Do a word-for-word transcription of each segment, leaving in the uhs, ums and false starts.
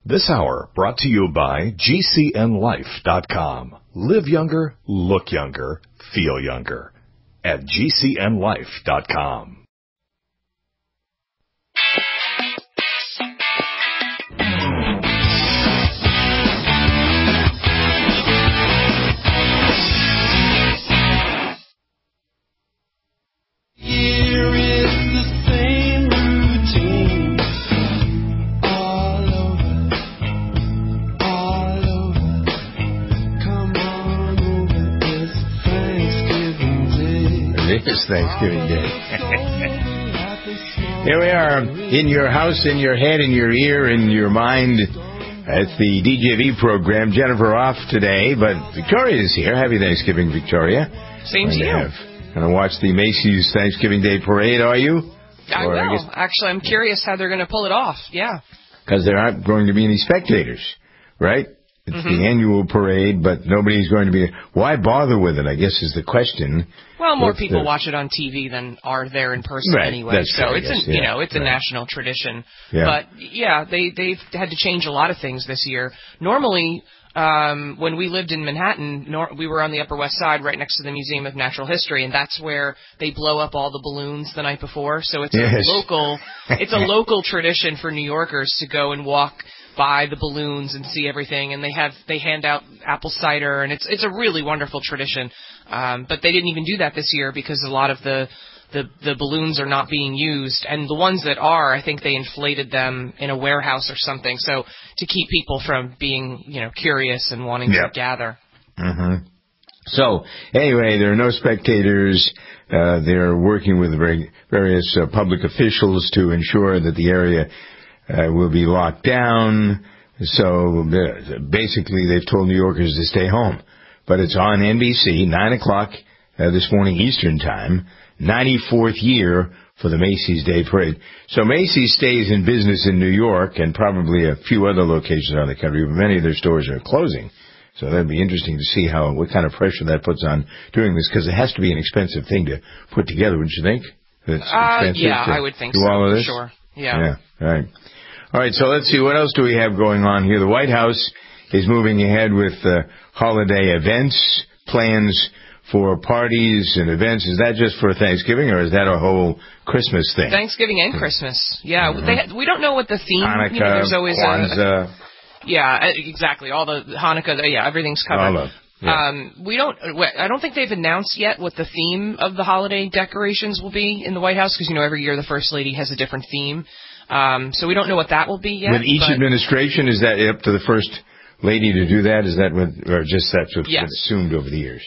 This hour brought to you by G C N life dot com. Live younger, look younger, feel younger at G C N life dot com. It's Thanksgiving Day. Here we are, in your house, in your head, in your ear, in your mind. It's the D J V program. Jennifer off today, but Victoria is here. Happy Thanksgiving, Victoria. Same to you. Going to watch the Macy's Thanksgiving Day Parade, are you? I or will. I guess... Actually, I'm curious how they're going to pull it off. Yeah. Because there aren't going to be any spectators, right? It's mm-hmm. the annual parade, but nobody's going to be... Why bother with it, I guess, is the question. Well, more What's people the... watch it on T V than are there in person right. anyway. That's so fair, it's, yes, a, yeah. you know, it's right. a national tradition. Yeah. But, yeah, they, they've had to change a lot of things this year. Normally... Um, when we lived in Manhattan, nor- we were on the Upper West Side right next to the Museum of Natural History, and that's where they blow up all the balloons the night before. So it's yes. a local, it's a local tradition for New Yorkers to go and walk by the balloons and see everything. And they have they hand out apple cider, and it's it's a really wonderful tradition. Um, but they didn't even do that this year because a lot of the The, the balloons are not being used, and the ones that are, I think they inflated them in a warehouse or something, so to keep people from being, you know, curious and wanting yep. to gather. Mm-hmm. So, anyway, there are no spectators. Uh, they're working with various uh, public officials to ensure that the area uh, will be locked down. So, uh, basically, they've told New Yorkers to stay home. But it's on N B C, nine o'clock uh, this morning Eastern Time. ninety-fourth year for the Macy's Day Parade. So Macy's stays in business in New York and probably a few other locations around the country, but many of their stores are closing. So that'd be interesting to see how what kind of pressure that puts on doing this, because it has to be an expensive thing to put together, wouldn't you think? It's uh, yeah, I would think do so. All of this? Sure. Yeah. Yeah. All right. All right. So let's see. What else do we have going on here? The White House is moving ahead with uh, holiday events, plans for parties and events. Is that just for Thanksgiving, or is that a whole Christmas thing? Thanksgiving and Christmas. Yeah, mm-hmm. they ha- we don't know what the theme. Hanukkah, you know, there's always Kwanzaa. A, yeah, exactly. All the Hanukkah. Yeah, everything's covered. All of, yeah. Um, we don't. I don't think they've announced yet what the theme of the holiday decorations will be in the White House, because you know every year the First Lady has a different theme. Um, so we don't know what that will be yet. With each but, administration, is that up to the First Lady to do that? Is that what, or just that's what's yes. been assumed over the years?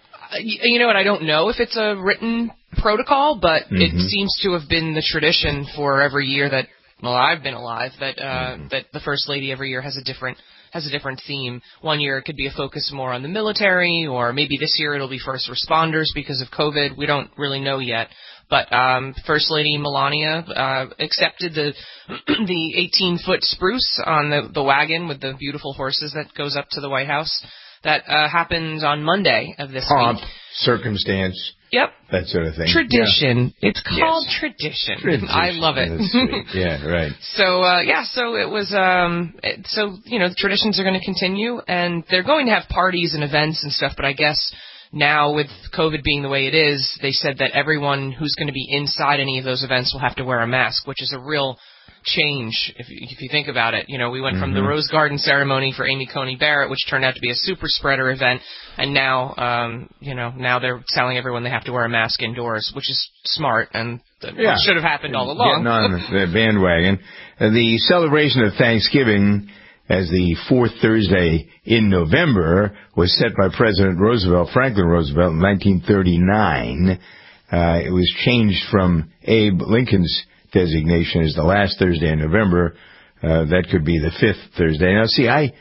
You know what, I don't know if it's a written protocol, but mm-hmm. it seems to have been the tradition for every year that, well, I've been alive, that uh, mm-hmm. that the First Lady every year has a different has a different theme. One year it could be a focus more on the military, or maybe this year it'll be first responders because of COVID. We don't really know yet. But um, First Lady Melania uh, accepted the the eighteen-foot spruce on the, the wagon with the beautiful horses that goes up to the White House. That uh, happened on Monday of this Pomp, week. circumstance. Yep. That sort of thing. Tradition. Yeah. It's called yes. tradition. tradition. I love it. That's sweet. Yeah, right. So, uh, yeah, so it was, um, it, so, you know, the traditions are going to continue, and they're going to have parties and events and stuff, but I guess now with COVID being the way it is, they said that everyone who's going to be inside any of those events will have to wear a mask, which is a real change if you, if you think about it. You know, we went mm-hmm. from the Rose Garden ceremony for Amy Coney Barrett, which turned out to be a super spreader event, and now, um, you know, now they're telling everyone they have to wear a mask indoors, which is smart, and yeah. should have happened all along. Getting on the bandwagon. Uh, the celebration of Thanksgiving as the fourth Thursday in November was set by President Roosevelt, Franklin Roosevelt, in nineteen thirty-nine. Uh, it was changed from Abe Lincoln's designation as the last Thursday in November. Uh, that could be the fifth Thursday. Now, see, I,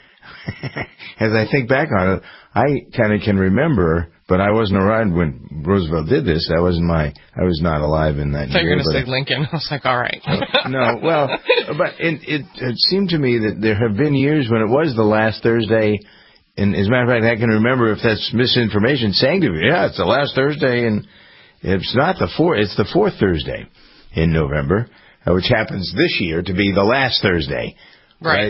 as I think back on it, I kind of can remember, but I wasn't around when Roosevelt did this. I wasn't my, I was not alive in that I thought year. you were going to say Lincoln. I was like, all right. uh, no, well, but it, it, it seemed to me that there have been years when it was the last Thursday. And as a matter of fact, I can remember, if that's misinformation, saying to me, yeah, it's the last Thursday, and it's not the fourth, it's the fourth Thursday in November, uh, which happens this year to be the last Thursday. Right. right?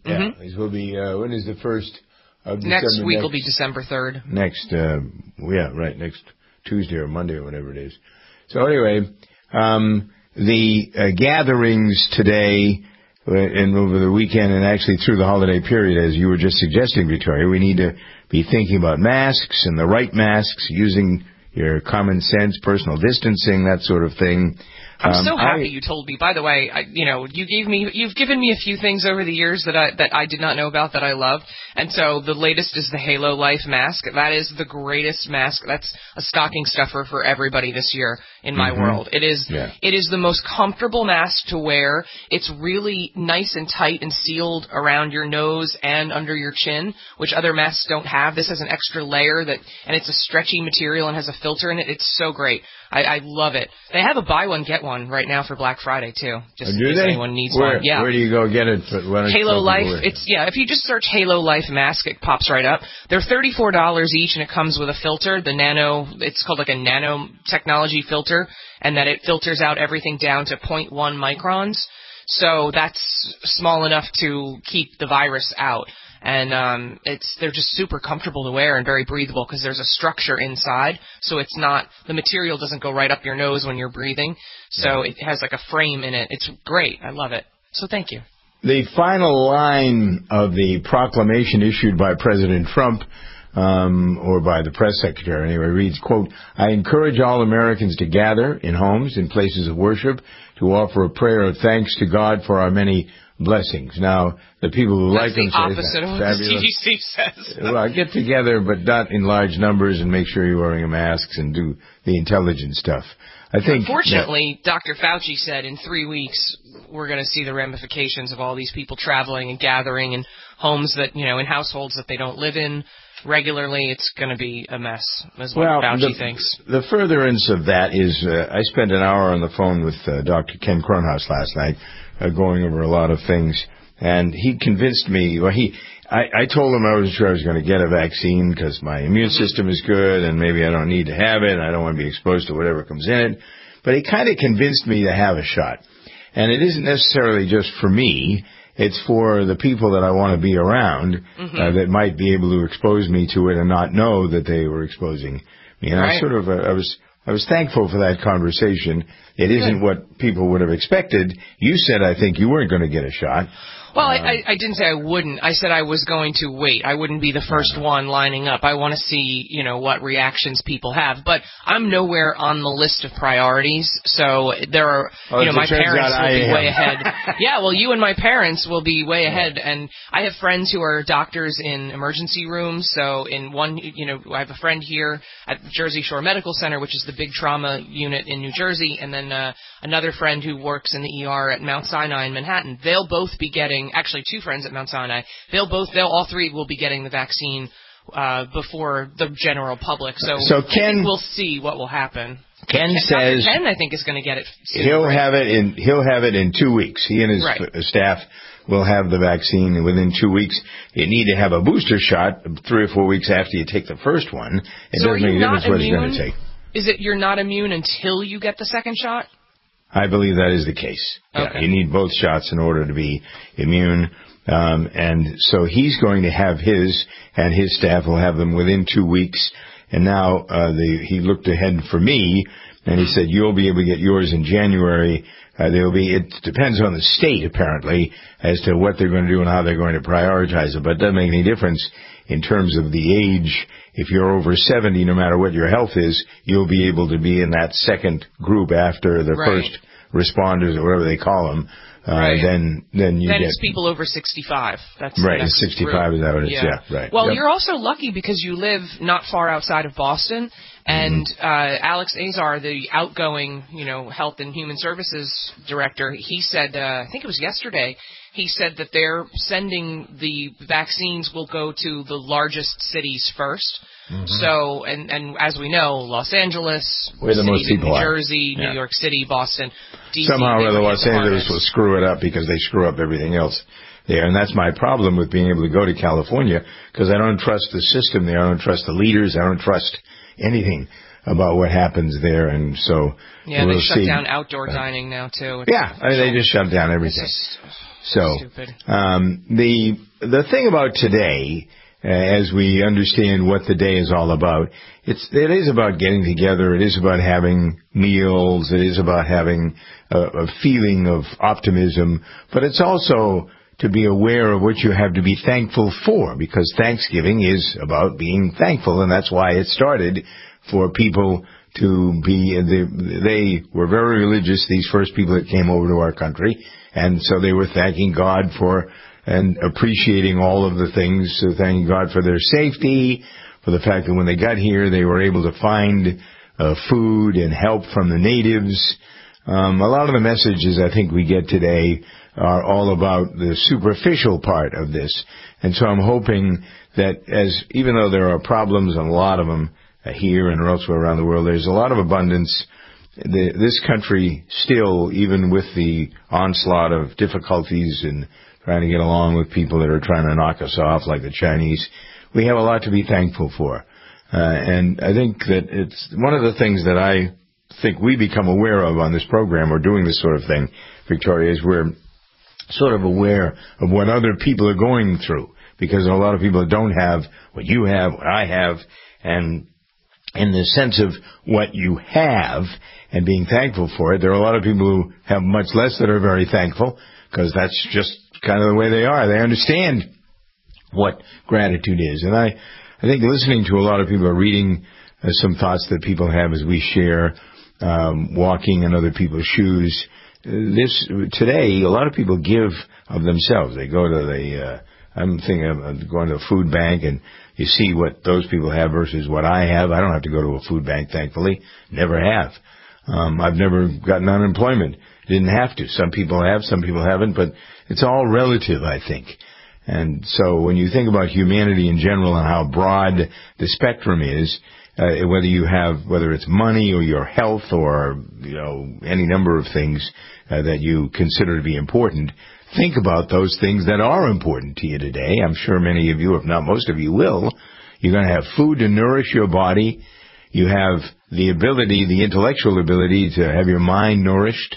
Mm-hmm. Yeah, this will be, uh, when is the first of December? Next week next, will be December third. Next, uh, yeah, right, next Tuesday or Monday or whatever it is. So anyway, um, the uh, gatherings today and over the weekend and actually through the holiday period, as you were just suggesting, Victoria, we need to be thinking about masks and the right masks, using your common sense, personal distancing, that sort of thing. I'm um, so happy I, you told me. By the way, I, you know, you gave me, you've given me a few things over the years that I that I did not know about that I love, and so the latest is the Halo Life mask. That is the greatest mask. That's a stocking stuffer for everybody this year in my mm-hmm. world. It is, yeah. it is the most comfortable mask to wear. It's really nice and tight and sealed around your nose and under your chin, which other masks don't have. This has an extra layer that, and it's a stretchy material and has a filter in it. It's so great. I, I love it. They have a buy one get one right now for Black Friday too. Just oh, in case they? anyone needs where, one. Yeah. Where do you go get it? Halo Life. It's yeah. If you just search Halo Life mask, it pops right up. They're thirty-four dollars each, and it comes with a filter. The nano. It's called like a nano technology filter, and that it filters out everything down to zero point one microns. So that's small enough to keep the virus out. And um, it's they're just super comfortable to wear and very breathable because there's a structure inside, so it's not the material doesn't go right up your nose when you're breathing. So it has like a frame in it. It's great. I love it. So thank you. The final line of the proclamation issued by President Trump, um, or by the press secretary anyway, reads, quote, "I encourage all Americans to gather in homes, in places of worship, to offer a prayer of thanks to God for our many blessings." Now, the people who That's like them the say, opposite of what the fabulous? C D C says. Well, get together, but not in large numbers, and make sure you're wearing a mask and do the intelligent stuff. I think. Unfortunately, that, Doctor Fauci said in three weeks we're going to see the ramifications of all these people traveling and gathering in homes that, you know, in households that they don't live in regularly. It's going to be a mess, is what well, Fauci the, thinks. The furtherance of that is uh, I spent an hour on the phone with uh, Doctor Ken Kronhaus last night, uh, going over a lot of things, and he convinced me. Well, he, I, I told him I wasn't sure I was going to get a vaccine because my immune mm-hmm. system is good, and maybe I don't need to have it, and I don't want to be exposed to whatever comes in it. But he kind of convinced me to have a shot, and it isn't necessarily just for me. It's for the people that I want to be around, mm-hmm. uh, that might be able to expose me to it and not know that they were exposing me. And right. I sort of, uh, I was, I was thankful for that conversation. It isn't Good. What people would have expected. You said, I think you weren't going to get a shot. Well, I, I, I didn't say I wouldn't. I said I was going to wait. I wouldn't be the first one lining up. I want to see, you know, what reactions people have. But I'm nowhere on the list of priorities. So there are, oh, you know, my parents will I be am. way ahead. Yeah, well, you and my parents will be way ahead. And I have friends who are doctors in emergency rooms. So in one, you know, I have a friend here at the Jersey Shore Medical Center, which is the big trauma unit in New Jersey, and then uh, another friend who works in the E R at Mount Sinai in Manhattan. They'll both be getting. Actually, two friends at Mount Sinai. They'll both, they'll all three will be getting the vaccine uh, before the general public. So, so Ken, I think we'll see what will happen. Ken, Ken says Ken, I think, is going to get it soon, he'll right? have it in he'll have it in two weeks. He and his right. f- staff will have the vaccine within two weeks. You need to have a booster shot three or four weeks after you take the first one. It so doesn't make a difference what it's immune? going to take. Is it you're not immune until you get the second shot? I believe that is the case. Okay. Yeah, you need both shots in order to be immune. Um, and so he's going to have his, and his staff will have them within two weeks. And now uh, the, he looked ahead for me, and he said, you'll be able to get yours in January. Uh, there will be, it depends on the state, apparently, as to what they're going to do and how they're going to prioritize it. But it doesn't make any difference in terms of the age. If you're over seventy, no matter what your health is, you'll be able to be in that second group after the right. first responders, or whatever they call them. Uh, right. Then, then you then get it's people over sixty-five. That's right. That's sixty-five group. Is that what it's? Yeah. Yeah. Right. Well, yep. You're also lucky because you live not far outside of Boston, and mm-hmm. uh, Alex Azar, the outgoing, you know, Health and Human Services Director, he said, uh, I think it was yesterday, he said that they're sending the vaccines will go to the largest cities first. Mm-hmm. So, and, and as we know, Los Angeles, where the most people New are. Jersey, yeah. New York City, Boston, D C. Somehow or other, Los Angeles will will screw it up because they screw up everything else there. And that's my problem with being able to go to California, because I don't trust the system there. I don't trust the leaders. I don't trust anything. about what happens there, and so yeah, we'll they shut see. down outdoor uh, dining now too. It's yeah, I mean, they just shut down everything. Just, oh, so stupid. Um, the the thing about today, uh, as we understand what the day is all about, it's it is about getting together. It is about having meals. It is about having a, a feeling of optimism, but it's also to be aware of what you have to be thankful for, because Thanksgiving is about being thankful, and that's why it started for people to be, they, they were very religious, these first people that came over to our country, and so they were thanking God for and appreciating all of the things, so thanking God for their safety, for the fact that when they got here, they were able to find uh, food and help from the natives. Um, a lot of the messages I think we get today are all about the superficial part of this. And so I'm hoping that as, even though there are problems, and a lot of them uh, here and elsewhere around the world, there's a lot of abundance. The, this country still, even with the onslaught of difficulties and trying to get along with people that are trying to knock us off like the Chinese, we have a lot to be thankful for. Uh, and I think that it's one of the things that I think we become aware of on this program, or doing this sort of thing, Victoria, is we're sort of aware of what other people are going through, because a lot of people don't have what you have, what I have, and in the sense of what you have and being thankful for it, there are a lot of people who have much less that are very thankful, because that's just kind of the way they are. They understand what gratitude is. And I, I think listening to a lot of people, are reading uh, some thoughts that people have as we share, um, walking in other people's shoes. This today, a lot of people give of themselves. They go to the. Uh, I'm thinking of going to a food bank, and you see what those people have versus what I have. I don't have to go to a food bank, thankfully. Never have. Um, I've never gotten unemployment. Didn't have to. Some people have, some people haven't, but it's all relative, I think. And so when you think about humanity in general and how broad the spectrum is, uh, whether you have, whether it's money or your health or, you know, any number of things uh, that you consider to be important, think about those things that are important to you today. I'm sure many of you, if not most of you, will. You're going to have food to nourish your body. You have the ability, the intellectual ability to have your mind nourished.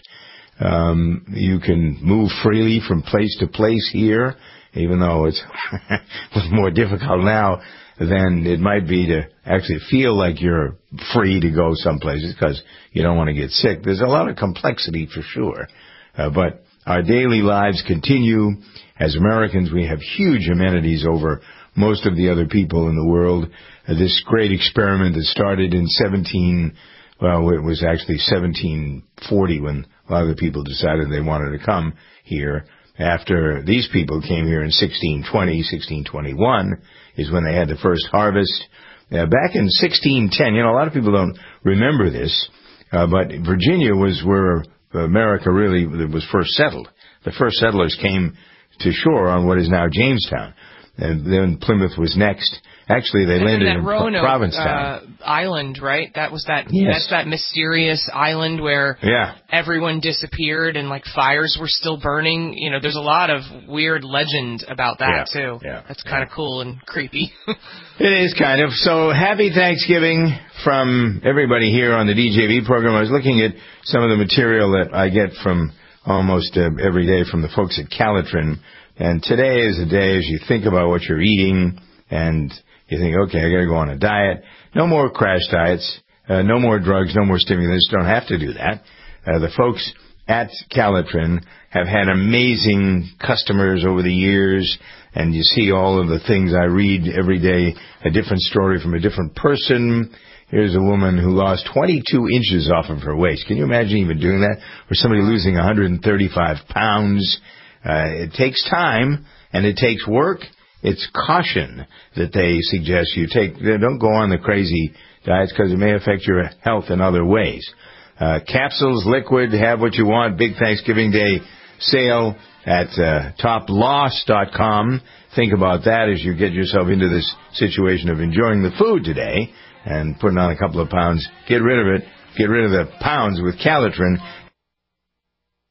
Um, you can move freely from place to place here, even though it's a little more difficult now than it might be to actually feel like you're free to go some places because you don't want to get sick. There's a lot of complexity for sure. Uh, but our daily lives continue. As Americans, we have huge amenities over most of the other people in the world. Uh, this great experiment that started in seventeen, well, it was actually seventeen forty when a lot of the people decided they wanted to come here. After these people came here in sixteen twenty, sixteen twenty-one is when they had the first harvest. Uh, back in sixteen ten, you know, a lot of people don't remember this, uh, but Virginia was where America really was first settled. The first settlers came to shore on what is now Jamestown, and then Plymouth was next. Actually, they and landed that in Roanoke, Provincetown. Uh, island, right? That was that. Yes. That's that mysterious island where yeah. everyone disappeared and like fires were still burning. You know, there's a lot of weird legend about that yeah. too. Yeah. That's kind of yeah. cool and creepy. It is kind of. So happy Thanksgiving from everybody here on the D J V program. I was looking at some of the material that I get from almost uh, every day from the folks at Calitrin, and today is a day as you think about what you're eating and you think, okay, I got to go on a diet. No more crash diets. Uh, no more drugs. No more stimulants. Don't have to do that. Uh, the folks at Calitrin have had amazing customers over the years, and you see all of the things I read every day, a different story from a different person. Here's a woman who lost twenty-two inches off of her waist. Can you imagine even doing that? Or somebody losing one hundred thirty-five pounds. Uh, it takes time, and it takes work. It's caution that they suggest you take. Don't go on the crazy diets because it may affect your health in other ways. Uh, capsules, liquid, have what you want. Big Thanksgiving Day sale at uh, top loss dot com. Think about that as you get yourself into this situation of enjoying the food today and putting on a couple of pounds. Get rid of it. Get rid of the pounds with Calitrin.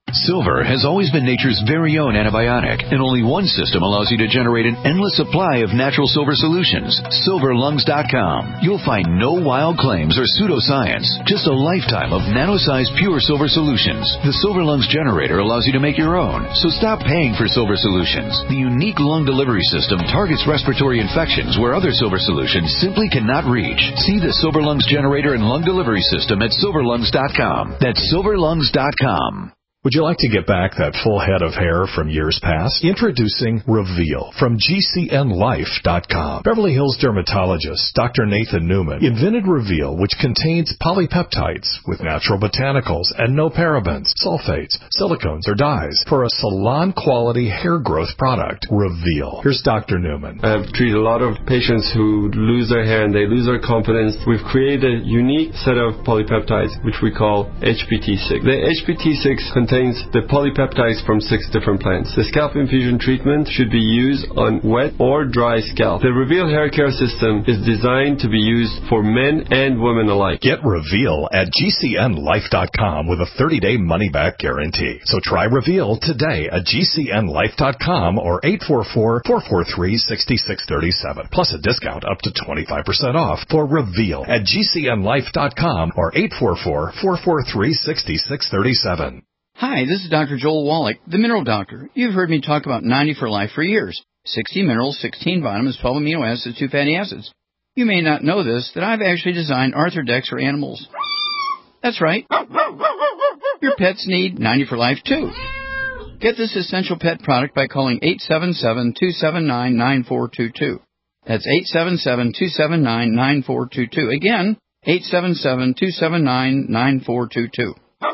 Silver has always been nature's very own antibiotic, and only one system allows you to generate an endless supply of natural silver solutions. silver lungs dot com. You'll find no wild claims or pseudoscience, just a lifetime of nano-sized pure silver solutions. The Silver Lungs generator allows you to make your own, so stop paying for silver solutions. The unique lung delivery system targets respiratory infections where other silver solutions simply cannot reach. See the Silver Lungs generator and lung delivery system at silver lungs dot com. That's silver lungs dot com. Would you like to get back that full head of hair from years past? Introducing Reveal from G C N life dot com. Beverly Hills dermatologist Doctor Nathan Newman invented Reveal, which contains polypeptides with natural botanicals and no parabens, sulfates, silicones, or dyes for a salon-quality hair growth product. Reveal. Here's Doctor Newman. I've treated a lot of patients who lose their hair and they lose their confidence. We've created a unique set of polypeptides, which we call H P T six. The H P T six contains contains the polypeptides from six different plants. The scalp infusion treatment should be used on wet or dry scalp. The Reveal hair care system is designed to be used for men and women alike. Get Reveal at G C N life dot com with a thirty-day money-back guarantee. So try Reveal today at G C N life dot com or eight four four, four four three, six six three seven. Plus a discount up to twenty-five percent off for Reveal at G C N life dot com or eight four four, four four three, six six three seven. Hi, this is Doctor Joel Wallach, the Mineral Doctor. You've heard me talk about ninety for Life for years. sixty minerals, sixteen vitamins, twelve amino acids, two fatty acids. You may not know this, that I've actually designed Arthrodex for animals. That's right. Your pets need ninety for Life, too. Get this essential pet product by calling eight seven seven, two seven nine, nine four two two. That's eight seven seven, two seven nine, nine four two two. Again, eight seven seven, two seven nine, nine four two two.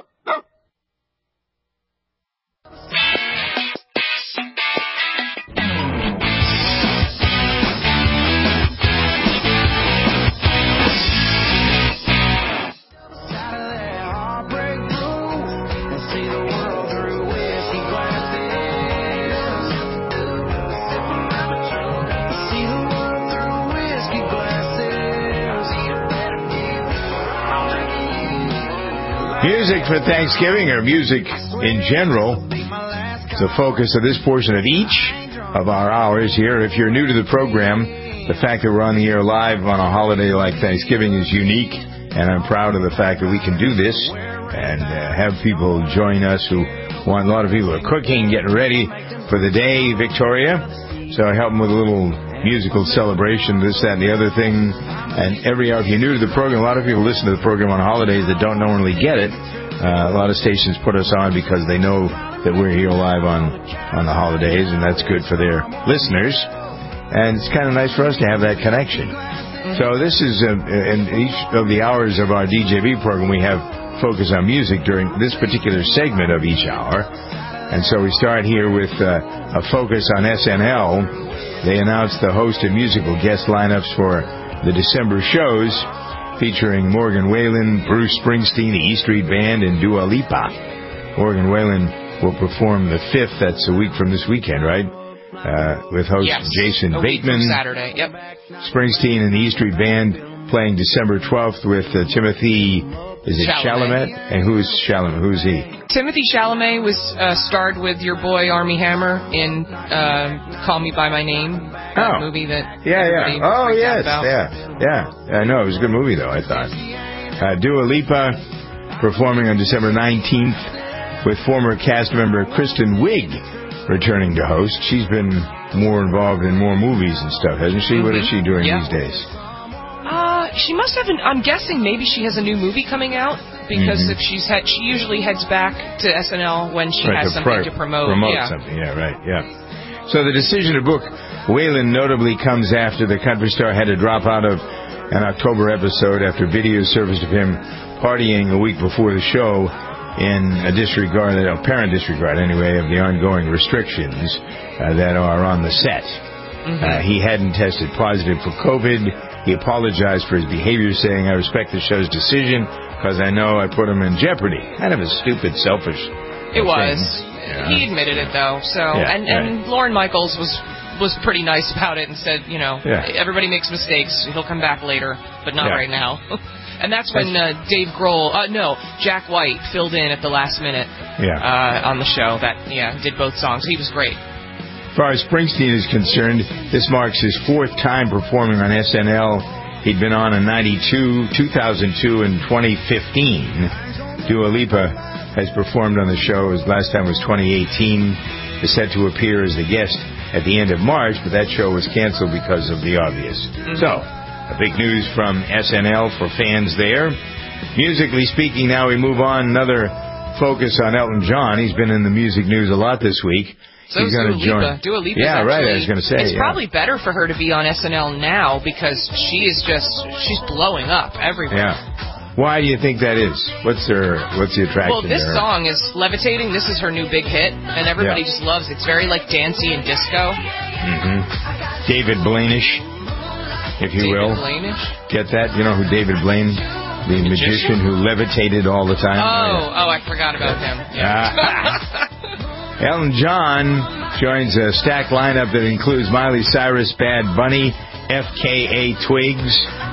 Music for Thanksgiving, or music in general, is the focus of this portion of each of our hours here. If you're new to the program, the fact that we're on the air live on a holiday like Thanksgiving is unique, and I'm proud of the fact that we can do this and uh, have people join us who want. A lot of people are cooking, getting ready for the day, Victoria. So I help them with a little musical celebration, this, that, and the other thing. And every hour, if you're new to the program, a lot of people listen to the program on holidays that don't normally get it. Uh, a lot of stations put us on because they know that we're here live on, on the holidays, and that's good for their listeners. And it's kind of nice for us to have that connection. So this is, uh, in each of the hours of our D J B program, we have focus on music during this particular segment of each hour. And so we start here with uh, a focus on S N L. They announced the host and musical guest lineups for the December shows, featuring Morgan Wallen, Bruce Springsteen, the E Street Band, and Dua Lipa. Morgan Wallen will perform the fifth. That's a week from this weekend, right? Uh, with host yes, Jason a Bateman. Week from Saturday, yep. Springsteen and the E Street Band playing December twelfth with uh, Timothy. Is it Chalamet? Chalamet? And who's Chalamet? Who's he? Timothy Chalamet was uh, starred with your boy Armie Hammer in uh, Call Me By My Name, that Oh. movie that Yeah, everybody yeah. Oh, freaks out yes. about. Yeah, yeah. I know. It was a good movie, though, I thought. Uh, Dua Lipa performing on December nineteenth with former cast member Kristen Wiig returning to host. She's been more involved in more movies and stuff, hasn't she? Mm-hmm. What is she doing yeah. these days? Uh, she must have an, I'm guessing maybe she has a new movie coming out, because mm-hmm. if she's had, she usually heads back to S N L when she right, has to something pr- to promote. Promote yeah. something, yeah, right, yeah. So the decision to book Waylon notably comes after the country star had to drop out of an October episode after video surfaced of him partying a week before the show in a disregard, apparent disregard anyway, of the ongoing restrictions uh, that are on the set. Mm-hmm. Uh, he hadn't tested positive for COVID. He apologized for his behavior, saying, "I respect the show's decision because I know I put him in jeopardy." Kind of a stupid, selfish It thing. was. Yeah. He admitted it, though. So, yeah, and, right. and Lorne Michaels was was pretty nice about it and said, you know, yeah. everybody makes mistakes. He'll come back later, but not yeah. right now. And that's when uh, Dave Grohl, uh, no, Jack White filled in at the last minute yeah. uh, on the show. That yeah, did both songs. He was great. As far as Springsteen is concerned, this marks his fourth time performing on S N L. He'd been on in ninety-two, two thousand two, and twenty fifteen. Dua Lipa has performed on the show. His last time was twenty eighteen. Is set to appear as a guest at the end of March, but that show was canceled because of the obvious. Mm-hmm. So, a big news from S N L for fans there. Musically speaking, now we move on. Another focus on Elton John. He's been in the music news a lot this week. So He's going to join. Dua Lipa. Yeah, actually, right. I was going to say. It's yeah. probably better for her to be on S N L now because she is just she's blowing up everywhere. Yeah. Why do you think that is? What's her? What's the attraction? Well, this to her? song is Levitating. This is her new big hit, and everybody yeah. just loves it. It's very like dancey and disco. Mm-hmm. David Blaine-ish, if you David will. Blaine-ish? Get that? You know who David Blaine, the magician, magician who levitated all the time? Oh, yeah. oh, I forgot about him. Yeah. Elton John joins a stacked lineup that includes Miley Cyrus, Bad Bunny, F K A Twigs,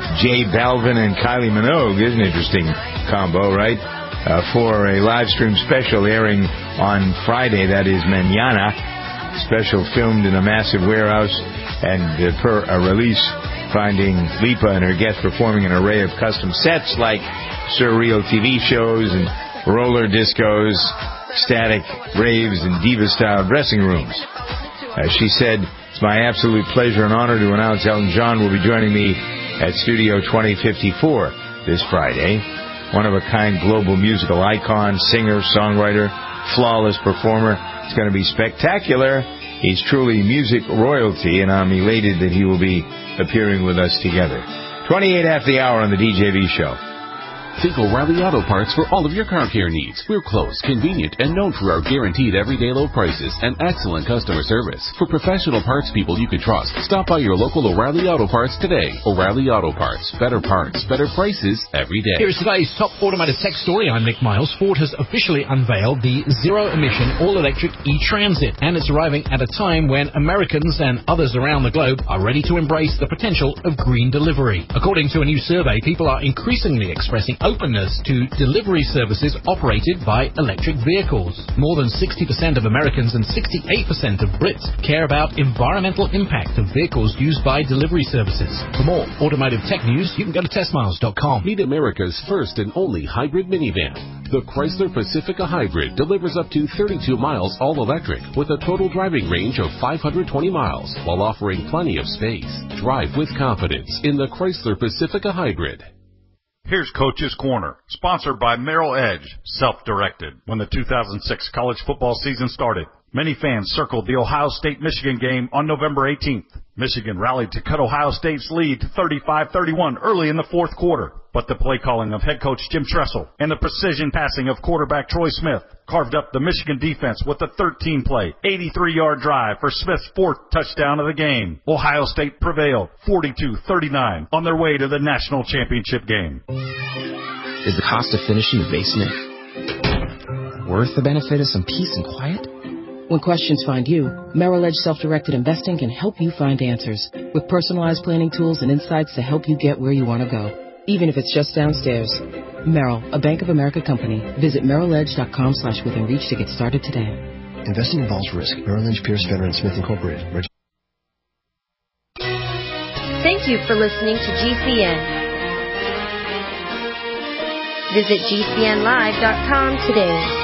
J Balvin, and Kylie Minogue. Is an interesting combo, right? Uh, for a live stream special airing on Friday, that is Mañana. Special filmed in a massive warehouse, and uh, per a release, finding Lipa and her guests performing an array of custom sets like surreal T V shows and roller discos, static raves, and diva-style dressing rooms. Uh, she said, "It's my absolute pleasure and honor to announce Elton John will be joining me at Studio twenty fifty-four this Friday. One-of-a-kind global musical icon, singer, songwriter, flawless performer. It's going to be spectacular. He's truly music royalty, and I'm elated that he will be appearing with us together." twenty-eight after the hour on the D J V Show. Think O'Reilly Auto Parts for all of your car care needs. We're close, convenient, and known for our guaranteed everyday low prices and excellent customer service. For professional parts people you can trust, stop by your local O'Reilly Auto Parts today. O'Reilly Auto Parts. Better parts, better prices every day. Here's today's top automotive tech story. I'm Nick Miles. Ford has officially unveiled the zero-emission all-electric e-Transit, and it's arriving at a time when Americans and others around the globe are ready to embrace the potential of green delivery. According to a new survey, people are increasingly expressing openness to delivery services operated by electric vehicles. More than sixty percent of Americans and sixty-eight percent of Brits care about environmental impact of vehicles used by delivery services. For more automotive tech news, you can go to test miles dot com. Meet America's first and only hybrid minivan. The Chrysler Pacifica Hybrid delivers up to thirty-two miles all-electric with a total driving range of five hundred twenty miles while offering plenty of space. Drive with confidence in the Chrysler Pacifica Hybrid. Here's Coach's Corner, sponsored by Merrill Edge, self-directed. When the two thousand six college football season started, many fans circled the Ohio State-Michigan game on November eighteenth. Michigan rallied to cut Ohio State's lead to thirty-five thirty-one early in the fourth quarter. But the play calling of head coach Jim Tressel and the precision passing of quarterback Troy Smith carved up the Michigan defense with a thirteen-play, eighty-three-yard drive for Smith's fourth touchdown of the game. Ohio State prevailed forty-two thirty-nine on their way to the national championship game. Is the cost of finishing the basement worth the benefit of some peace and quiet? When questions find you, Merrill Edge Self-Directed Investing can help you find answers with personalized planning tools and insights to help you get where you want to go, even if it's just downstairs. Merrill, a Bank of America company. Visit merrill edge dot com slash within reach to get started today. Investing involves risk. Merrill Lynch, Pierce, Fenner and Smith Incorporated. Reg- Thank you for listening to G C N. Visit G C N live dot com today.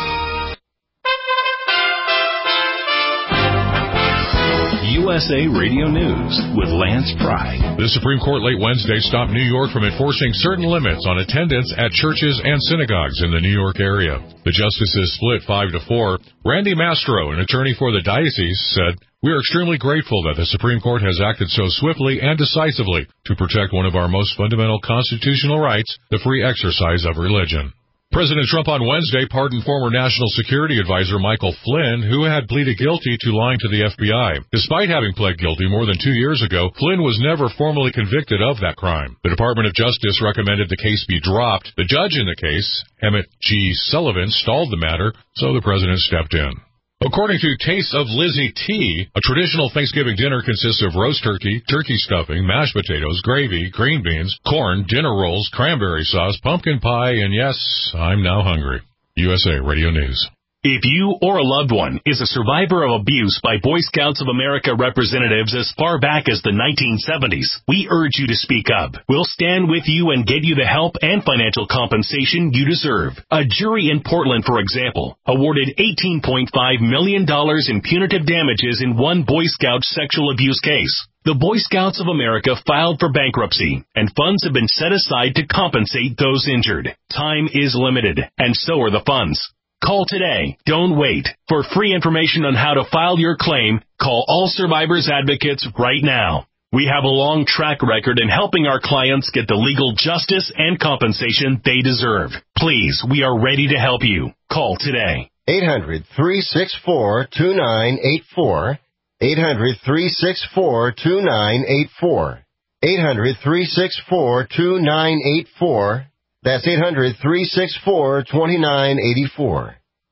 U S A Radio News with Lance Pry. The Supreme Court late Wednesday stopped New York from enforcing certain limits on attendance at churches and synagogues in the New York area. The justices split five to four. Randy Mastro, an attorney for the diocese, said, "We are extremely grateful that the Supreme Court has acted so swiftly and decisively to protect one of our most fundamental constitutional rights, the free exercise of religion." President Trump on Wednesday pardoned former National Security Advisor Michael Flynn, who had pleaded guilty to lying to the F B I. Despite having pled guilty more than two years ago, Flynn was never formally convicted of that crime. The Department of Justice recommended the case be dropped. The judge in the case, Emmett G. Sullivan, stalled the matter, so the president stepped in. According to Taste of Lizzie T, a traditional Thanksgiving dinner consists of roast turkey, turkey stuffing, mashed potatoes, gravy, green beans, corn, dinner rolls, cranberry sauce, pumpkin pie, and yes, I'm now hungry. U S A Radio News. If you or a loved one is a survivor of abuse by Boy Scouts of America representatives as far back as the nineteen seventies, we urge you to speak up. We'll stand with you and get you the help and financial compensation you deserve. A jury in Portland, for example, awarded eighteen point five million dollars in punitive damages in one Boy Scout sexual abuse case. The Boy Scouts of America filed for bankruptcy, and funds have been set aside to compensate those injured. Time is limited, and so are the funds. Call today. Don't wait. For free information on how to file your claim, call All Survivors Advocates right now. We have a long track record in helping our clients get the legal justice and compensation they deserve. Please, we are ready to help you. Call today. eight hundred, three six four, two nine eight four. eight hundred, three six four, two nine eight four. eight hundred, three six four, two nine eight four. That's eight hundred, three six four, two nine eight four.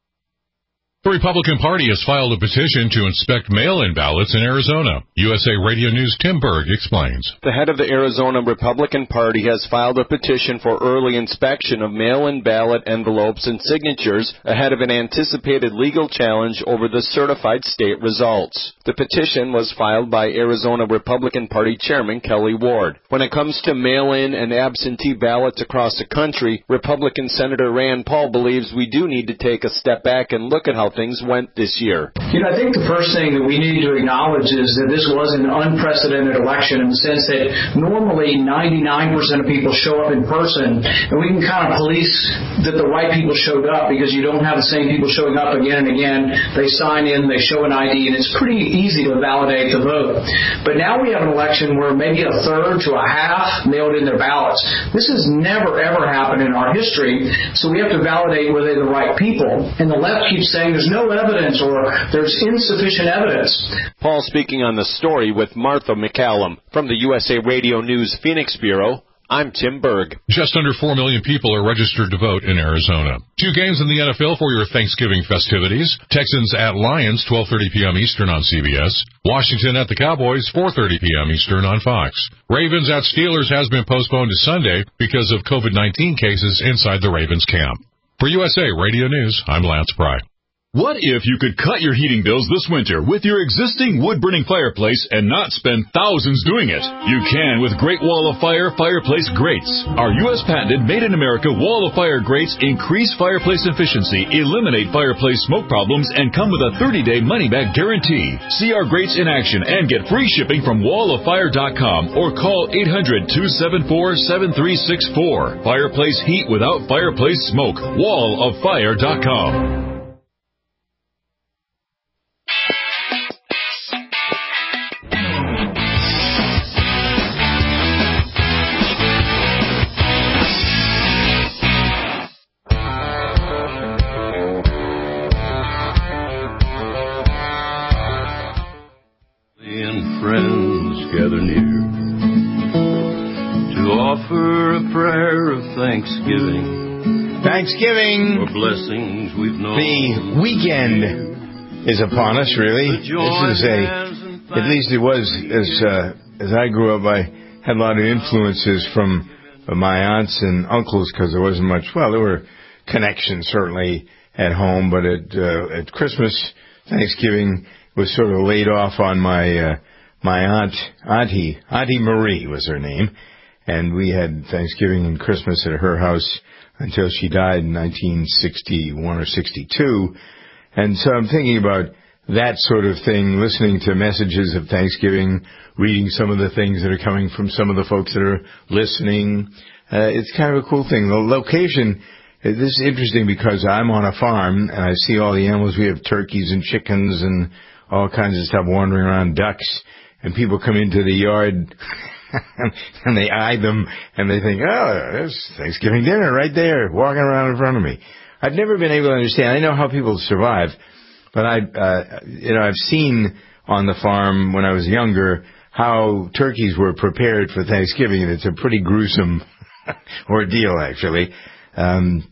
The Republican Party has filed a petition to inspect mail-in ballots in Arizona. U S A Radio News' Tim Berg explains. The head of the Arizona Republican Party has filed a petition for early inspection of mail-in ballot envelopes and signatures ahead of an anticipated legal challenge over the certified state results. The petition was filed by Arizona Republican Party Chairman Kelly Ward. When it comes to mail-in and absentee ballots across the country, Republican Senator Rand Paul believes we do need to take a step back and look at how things went this year. You know, I think the first thing that we need to acknowledge is that this was an unprecedented election in the sense that normally ninety-nine percent of people show up in person, and we can kind of police that the right people showed up because you don't have the same people showing up again and again. They sign in, they show an I D, and it's pretty easy to validate the vote. But now we have an election where maybe a third to a half mailed in their ballots. This has never, ever happened in our history, so we have to validate whether they're the right people. And the left keeps saying there's no evidence or there's insufficient evidence. Paul speaking on the story with Martha McCallum. From the U S A Radio News Phoenix Bureau, I'm Tim Berg. Just under four million people are registered to vote in Arizona. Two games in the N F L for your Thanksgiving festivities. Texans at Lions, twelve thirty p.m. Eastern on C B S. Washington at the Cowboys, four thirty p.m. Eastern on Fox. Ravens at Steelers has been postponed to Sunday because of COVID nineteen cases inside the Ravens camp. For U S A Radio News, I'm Lance Pry. What if you could cut your heating bills this winter with your existing wood-burning fireplace and not spend thousands doing it? You can with Great Wall of Fire fireplace grates. Our U S patented made-in-America Wall of Fire grates increase fireplace efficiency, eliminate fireplace smoke problems, and come with a thirty-day money-back guarantee. See our grates in action and get free shipping from wall of fire dot com or call eight hundred, two seven four, seven three six four. Fireplace heat without fireplace smoke. wall of fire dot com. Gather near to offer a prayer of thanksgiving. Thanksgiving. For blessings we've known. The weekend is upon us, really. This is a, at least it was, as uh, as I grew up, I had a lot of influences from my aunts and uncles because there wasn't much, well, there were connections certainly at home, but at, uh, at Christmas, Thanksgiving was sort of laid off on my... Uh, My aunt, Auntie, Auntie Marie was her name, and we had Thanksgiving and Christmas at her house until she died in nineteen sixty-one or sixty-two. And so I'm thinking about that sort of thing, listening to messages of Thanksgiving, reading some of the things that are coming from some of the folks that are listening. Uh, it's kind of a cool thing. The location, this is interesting because I'm on a farm, and I see all the animals. We have turkeys and chickens and all kinds of stuff wandering around, ducks. And people come into the yard and they eye them and they think, oh, there's Thanksgiving dinner right there, walking around in front of me. I've never been able to understand. I know how people survive, but I, uh, you know, I've seen on the farm when I was younger how turkeys were prepared for Thanksgiving, and it's a pretty gruesome ordeal, actually. Um,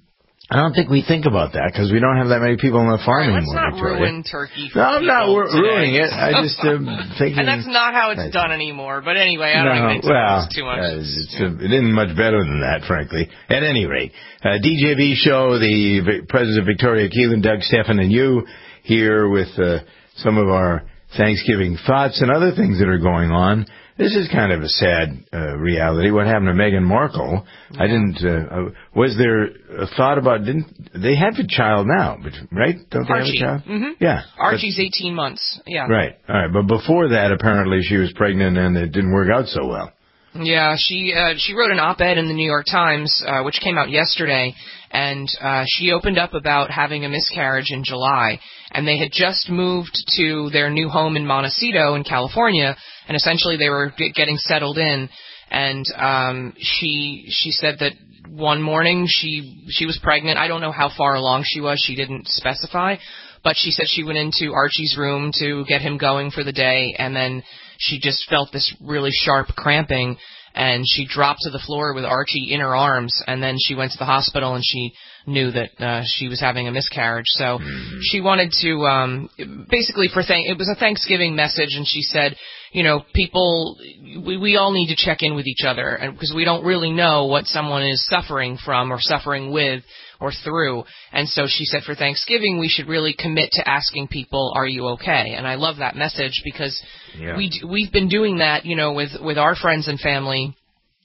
I don't think we think about that because we don't have that many people on the farm right, anymore. Let's not ruin turkey for No, I'm not ru- today. ruining it. I just um, thinking. And that's not how it's done anymore. But anyway, I don't no, even well, too much. Uh, it's, uh, it isn't much better than that, frankly. At any rate, uh, D J V show, the v- President of Victoria Keelan, Doug Stephan, and you here with uh, some of our Thanksgiving thoughts and other things that are going on. This is kind of a sad uh, reality. What happened to Meghan Markle? Yeah. I didn't. Uh, uh, was there a thought about? Didn't they have a child now? But right? Don't they Archie. have a child? Mm-hmm. Yeah. Archie's but, eighteen months. Yeah. Right. All right. But before that, apparently she was pregnant and it didn't work out so well. Yeah, she uh, she wrote an op-ed in the New York Times, uh, which came out yesterday, and uh, she opened up about having a miscarriage in July, and they had just moved to their new home in Montecito in California, and essentially they were getting settled in, and um, she she said that one morning she she was pregnant. I don't know how far along she was. She didn't specify, but she said she went into Archie's room to get him going for the day, and then she just felt this really sharp cramping, and she dropped to the floor with Archie in her arms, and then she went to the hospital, and she knew that uh, she was having a miscarriage. So mm-hmm. she wanted to, um, basically for thank- it was a Thanksgiving message, and she said, you know, people, we, we all need to check in with each other, and because we don't really know what someone is suffering from or suffering with or through. And so she said for Thanksgiving, we should really commit to asking people, are you okay? And I love that message because yeah. we, we've been doing that, you know, with, with our friends and family.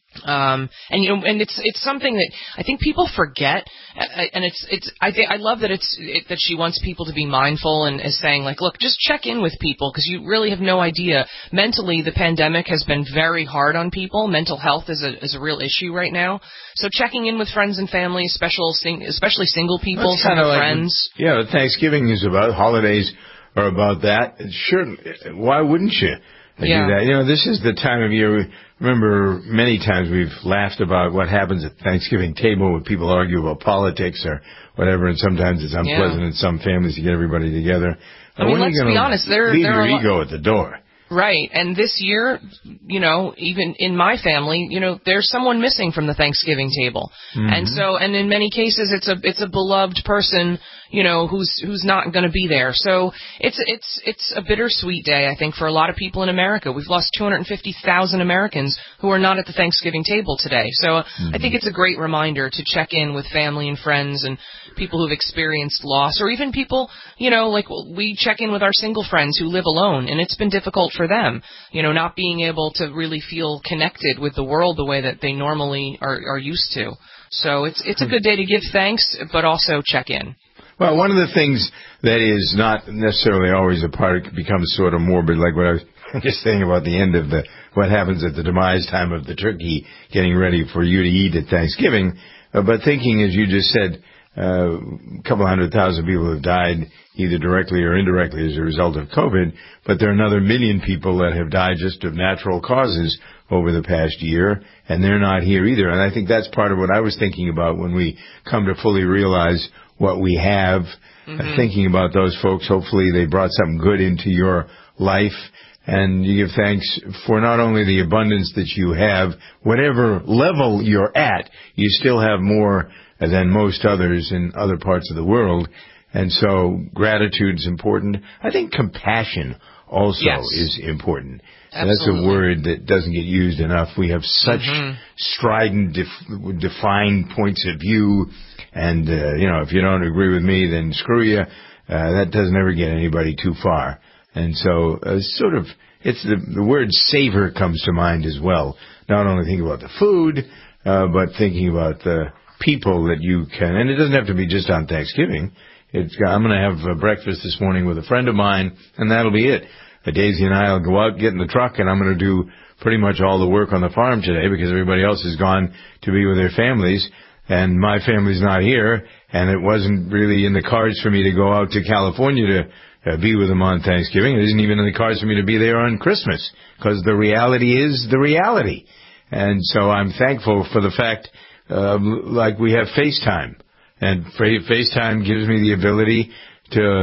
Um, and you know, and it's it's something that I think people forget, and it's it's I think I love that it's it, that she wants people to be mindful and is saying like, look, just check in with people because you really have no idea. Mentally, the pandemic has been very hard on people. Mental health is a is a real issue right now. So checking in with friends and family, special especially single people, single like friends. What, yeah, Thanksgiving is about holidays are about that. Sure, why wouldn't you? Yeah. Do that? You know, this is the time of year. Remember, many times we've laughed about what happens at the Thanksgiving table when people argue about politics or whatever, and sometimes it's unpleasant yeah. in some families to get everybody together. I mean, let's be honest. There, leave there your are ego lo- at the door. Right, and this year, you know, even in my family, you know, there's someone missing from the Thanksgiving table, mm-hmm. and so, and in many cases, it's a it's a beloved person, you know, who's who's not going to be there. So it's it's it's a bittersweet day, I think, for a lot of people in America. We've lost two hundred fifty thousand Americans who are not at the Thanksgiving table today. So mm-hmm. I think it's a great reminder to check in with family and friends and people who've experienced loss, or even people, you know, like we check in with our single friends who live alone, and it's been difficult for them, you know, not being able to really feel connected with the world the way that they normally are, are used to. So it's it's a good day to give thanks, but also check in. Well, one of the things that is not necessarily always a part, it becomes sort of morbid, like what I was just saying about the end of the, what happens at the demise time of the turkey getting ready for you to eat at Thanksgiving, uh, but thinking, as you just said, uh, a couple hundred thousand people have died either directly or indirectly as a result of COVID, but there are another million people that have died just of natural causes over the past year, and they're not here either. And I think that's part of what I was thinking about when we come to fully realize what we have, mm-hmm. uh, thinking about those folks. Hopefully they brought something good into your life, and you give thanks for not only the abundance that you have, whatever level you're at, you still have more than most others in other parts of the world. And so gratitude is important. I think compassion also yes. is important. Absolutely. That's a word that doesn't get used enough. We have such mm-hmm. strident, def- defined points of view, and, uh, you know, if you don't agree with me, then screw you. Uh, that doesn't ever get anybody too far. And so, uh, sort of, it's the, the word savor comes to mind as well. Not only thinking about the food, uh, but thinking about the people that you can, and it doesn't have to be just on Thanksgiving. It's, I'm going to have a breakfast this morning with a friend of mine, and that'll be it. Daisy and I will go out, get in the truck, and I'm going to do pretty much all the work on the farm today because everybody else has gone to be with their families, and my family's not here, and it wasn't really in the cards for me to go out to California to uh, be with them on Thanksgiving. It isn't even in the cards for me to be there on Christmas because the reality is the reality. And so I'm thankful for the fact, uh, like we have FaceTime, and FaceTime gives me the ability to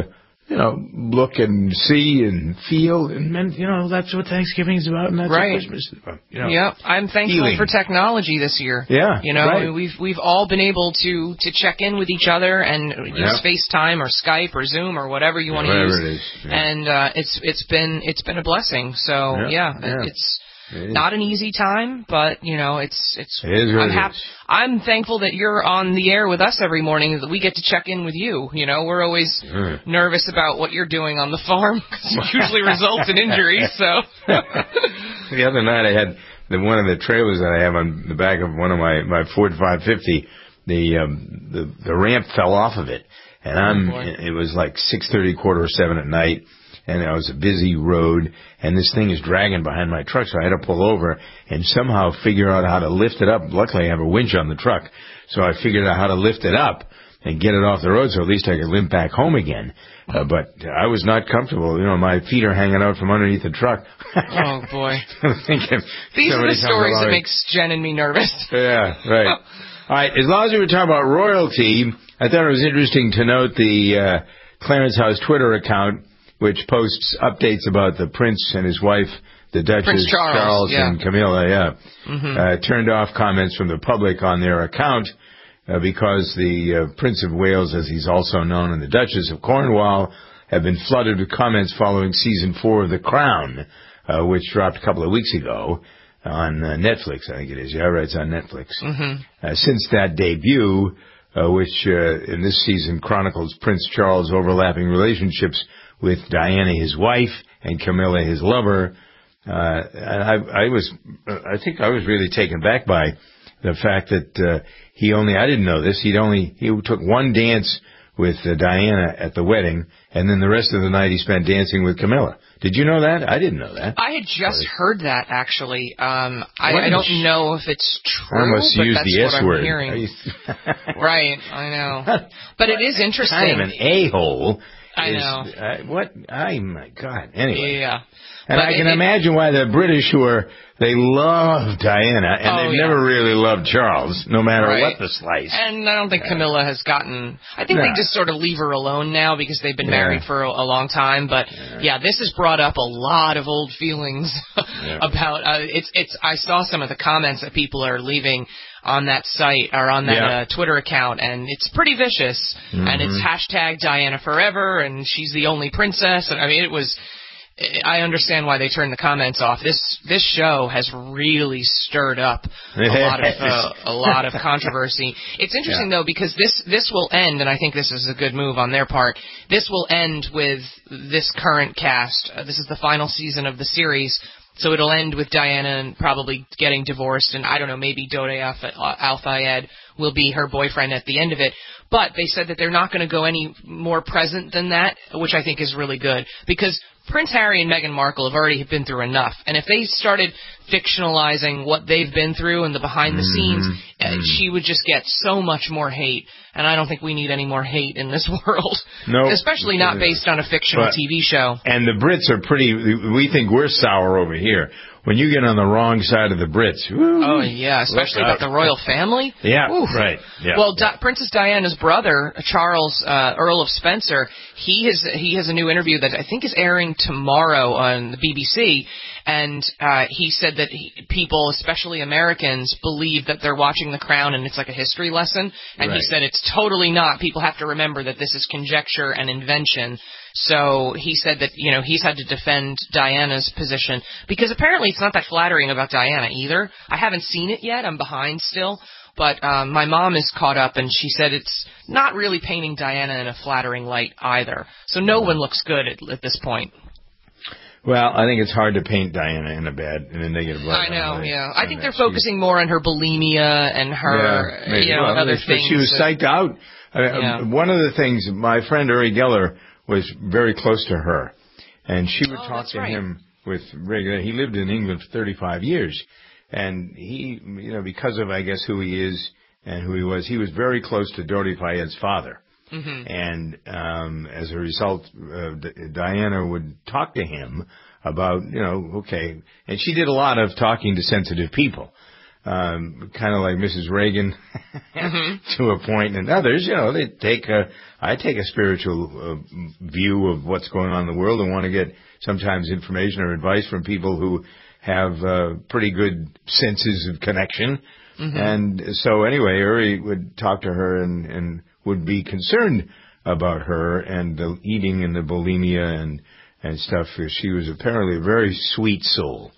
you know, look and see and feel, and, and you know, that's what Thanksgiving's about, and that's right. what Christmas is about. You know, yep, I'm thankful feeling. for technology this year. Yeah, you know, right. we've we've all been able to to check in with each other and use yep. FaceTime or Skype or Zoom or whatever you want to whatever use. It is. Yeah. And uh, it's it's been it's been a blessing. So Yep. yeah, yeah. it's. It Not an easy time, but you know it's it's. It is what I'm it happy. is. I'm thankful that you're on the air with us every morning. That we get to check in with you. You know, we're always Mm. nervous about what you're doing on the farm because it usually results in injuries. So the other night I had the one of the trailers that I have on the back of one of my my Ford five fifty. The um, the the ramp fell off of it, and I'm. Oh, it was like six thirty, quarter of seven at night. And it was a busy road, and this thing is dragging behind my truck, so I had to pull over and somehow figure out how to lift it up. Luckily, I have a winch on the truck, so I figured out how to lift it up and get it off the road so at least I could limp back home again. Uh, but I was not comfortable. You know, my feet are hanging out from underneath the truck. oh boy, I'm thinking, these are the stories that along. makes Jen and me nervous. Yeah, right. All right, as long as we were talking about royalty, I thought it was interesting to note the uh, Clarence House Twitter account, which posts updates about the prince and his wife, the Duchess Prince Charles, Charles yeah. and Camilla, yeah, mm-hmm. uh, turned off comments from the public on their account uh, because the uh, Prince of Wales, as he's also known, and the Duchess of Cornwall have been flooded with comments following season four of The Crown, uh, which dropped a couple of weeks ago on uh, Netflix, I think it is. Yeah, right, it's on Netflix. Mm-hmm. Uh, since that debut, uh, which uh, in this season chronicles Prince Charles' overlapping relationships with Diana, his wife, and Camilla, his lover. Uh, I, I was, I think I was really taken back by the fact that uh, he only, I didn't know this, he'd only, he took one dance with uh, Diana at the wedding, and then the rest of the night he spent dancing with Camilla. Did you know that? I didn't know that. I had just Sorry. heard that, actually. Um, I, I don't know if it's true, I almost but used that's the what S I'm word. hearing. right, I know. But it is interesting. Kind of an a-hole. I is, know. Uh, what? I, my God. Anyway. Yeah. And but I can it, imagine why the British were, they love Diana, and oh, they've yeah. never really loved Charles, no matter right. what the slice. And I don't think Camilla has gotten, I think no. they just sort of leave her alone now because they've been yeah. married for a, a long time. But yeah. yeah, this has brought up a lot of old feelings yeah. about, uh, it's, it's, I saw some of the comments that people are leaving on that site or on that yeah. uh, Twitter account, and it's pretty vicious. Mm-hmm. And it's hashtag Diana forever, and she's the only princess. And I mean, it was, I understand why they turned the comments off. This this show has really stirred up a lot of uh, a lot of controversy. It's interesting yeah. though, because this this will end, and I think this is a good move on their part. This will end with this current cast. Uh, this is the final season of the series. So it'll end with Diana probably getting divorced, and I don't know, maybe Dode Al Fayed will be her boyfriend at the end of it. But they said that they're not going to go any more present than that, which I think is really good, because Prince Harry and Meghan Markle have already been through enough. And if they started fictionalizing what they've been through and the behind the scenes, mm-hmm. uh, she would just get so much more hate. And I don't think we need any more hate in this world. No. Especially not based on a fictional but, T V show. And the Brits are pretty, we think we're sour over here. When you get on the wrong side of the Brits, woo, oh yeah, especially about the royal family. Yeah, Oof. right. Yeah, well, yeah. Di- Princess Diana's brother, Charles, uh, Earl of Spencer, he has he has a new interview that I think is airing tomorrow on the B B C, and uh, he said that he, people, especially Americans, believe that they're watching The Crown and it's like a history lesson, and right. he said it's totally not. People have to remember that this is conjecture and invention. So he said that, you know, he's had to defend Diana's position because apparently it's not that flattering about Diana either. I haven't seen it yet. I'm behind still. But um, my mom is caught up, and she said it's not really painting Diana in a flattering light either. So no one looks good at, at this point. Well, I think it's hard to paint Diana in a bad, in a negative light. I know, right? yeah. I think they're focusing more on her bulimia and her, yeah, you know, well, and other things. She was psyched out. Yeah. Uh, one of the things, my friend Uri Geller was very close to her, and she would oh, talk to right. him with regular. He lived in England for thirty-five years, and he, you know, because of I guess who he is and who he was, he was very close to Dodi Fayed's father. Mm-hmm. And um, as a result, uh, D- Diana would talk to him about, you know, okay, and she did a lot of talking to sensitive people. um, kind of like Missus Reagan mm-hmm. to a point, and others, you know, they take a, I take a spiritual uh, view of what's going on in the world and want to get sometimes information or advice from people who have uh, pretty good senses of connection. Mm-hmm. And so anyway, Uri would talk to her and, and would be concerned about her and the eating and the bulimia and, and stuff. She was apparently a very sweet soul.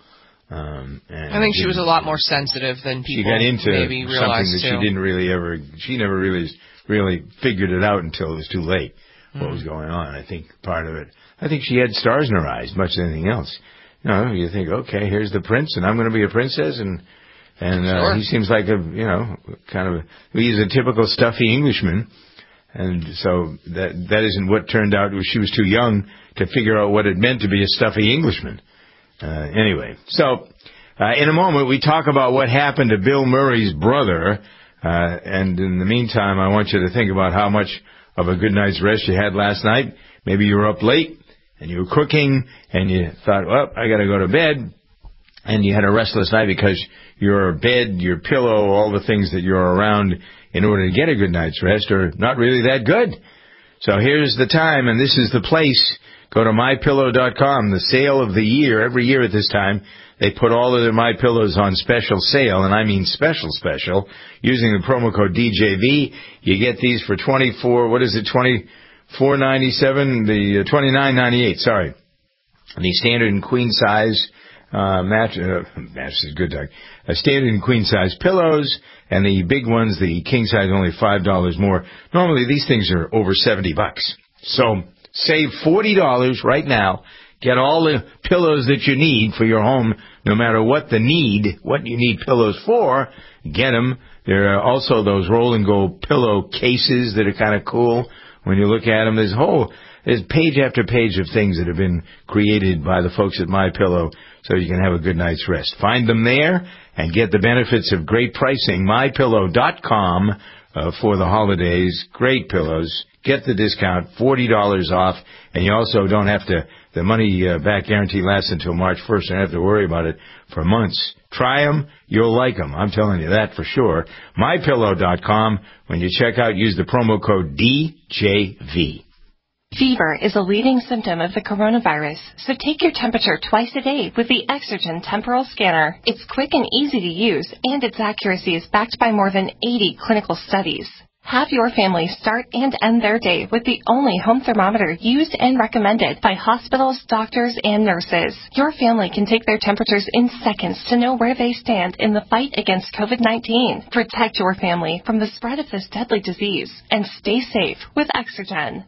Um, and I think she was a lot more sensitive than people she got into maybe realized something that too. she didn't really ever, she never really, really figured it out until it was too late what mm. was going on. I think part of it, I think she had stars in her eyes, much as anything else. You know, you think, okay, here's the prince, and I'm going to be a princess, and and uh, sure. he seems like a, you know, kind of, a, he's a typical stuffy Englishman, and so that that isn't what turned out. She was too young to figure out what it meant to be a stuffy Englishman. Uh, anyway, so uh, in a moment we talk about what happened to Bill Murray's brother, uh, and in the meantime, I want you to think about how much of a good night's rest you had last night. Maybe you were up late. And you were cooking, and you thought, well, I got to go to bed. And you had a restless night because your bed, your pillow, all the things that you're around in order to get a good night's rest are not really that good. So here's the time, and this is the place. Go to my pillow dot com, the sale of the year. Every year at this time, they put all of their MyPillows on special sale, and I mean special, special. Using the promo code D J V, you get these for twenty-four, what is it, twenty Four ninety seven, the uh, twenty nine ninety eight. Sorry, the standard and queen size uh, match. Uh, mattress is good, Doug. Uh, standard and queen size pillows, and the big ones, the king size, only five dollars more. Normally, these things are over seventy bucks. So save forty dollars right now. Get all the pillows that you need for your home, no matter what the need, what you need pillows for. Get them. There are also those roll and go pillow cases that are kind of cool. When you look at them, there's whole, there's page after page of things that have been created by the folks at MyPillow so you can have a good night's rest. Find them there and get the benefits of great pricing. my pillow dot com uh, for the holidays. Great pillows. Get the discount, forty dollars off, and you also don't have to, the money uh, back guarantee lasts until March first. You don't have to worry about it for months. Try them. You'll like them. I'm telling you that for sure. my pillow dot com. When you check out, use the promo code D J V. Fever is a leading symptom of the coronavirus, so take your temperature twice a day with the Exergen Temporal Scanner. It's quick and easy to use, and its accuracy is backed by more than eighty clinical studies. Have your family start and end their day with the only home thermometer used and recommended by hospitals, doctors, and nurses. Your family can take their temperatures in seconds to know where they stand in the fight against COVID nineteen. Protect your family from the spread of this deadly disease and stay safe with Exergen.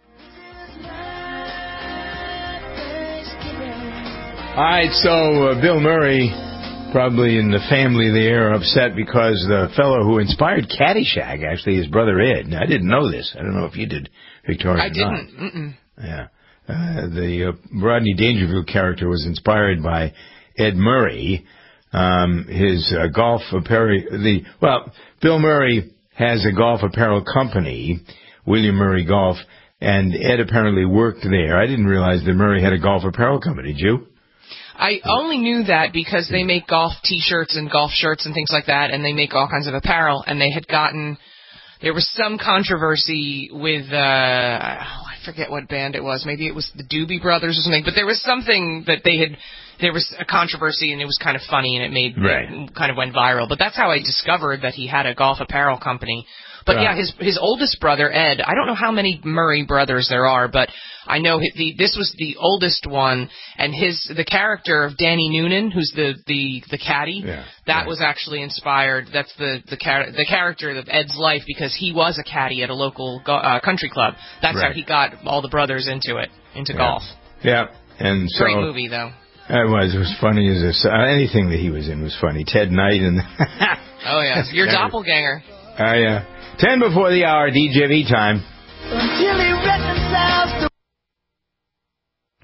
All right, so uh, Bill Murray, probably in the family there, are upset because the fellow who inspired Caddyshack, actually his brother Ed. Now, I didn't know this. I don't know if you did, Victoria. I didn't. Mm-mm. Yeah. Uh, the uh, Rodney Dangerfield character was inspired by Ed Murray. Um, his uh, golf apparel, the well, Bill Murray has a golf apparel company, William Murray Golf, and Ed apparently worked there. I didn't realize that Murray had a golf apparel company. Did you? I only knew that because they make golf T-shirts and golf shirts and things like that, and they make all kinds of apparel, and they had gotten, there was some controversy with, uh, I forget what band it was, maybe it was the Doobie Brothers or something, but there was something that they had, there was a controversy, and it was kind of funny, and it made, right. it kind of went viral, but that's how I discovered that he had a golf apparel company. But right. yeah, his his oldest brother, Ed, I don't know how many Murray brothers there are, but I know he, the, this was the oldest one, and his the character of Danny Noonan, who's the, the, the caddy, yeah. that yeah. was actually inspired, that's the, the, char- the character of Ed's life, because he was a caddy at a local go- uh, country club. That's right. how he got all the brothers into it, into yeah. golf. Yeah, and so... Great movie, though. It was. It was funny as a, uh, anything that he was in was funny. Ted Knight and... oh, yeah. Your doppelganger. Oh, uh, yeah. Ten before the hour, D J V time.